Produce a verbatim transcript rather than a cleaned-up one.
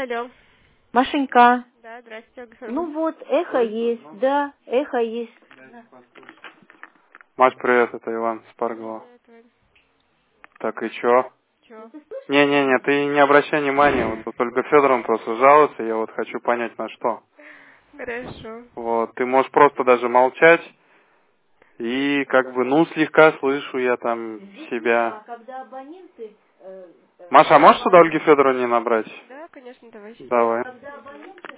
Алло. Машенька. Да, здрасте. Ну вот, эхо есть, да, эхо есть. Маш, привет, это Иван Спаргова. Привет. Так, и чё? Чё? Не-не-не, ты не обращай внимания, вот тут Ольга Федоровна просто жалуется, я вот хочу понять на что. Хорошо. Вот, ты можешь просто даже молчать, и как бы, ну, слегка слышу я там себя. Маша, а можешь сюда Ольги Федоровне набрать? Да, конечно, давай. Давай.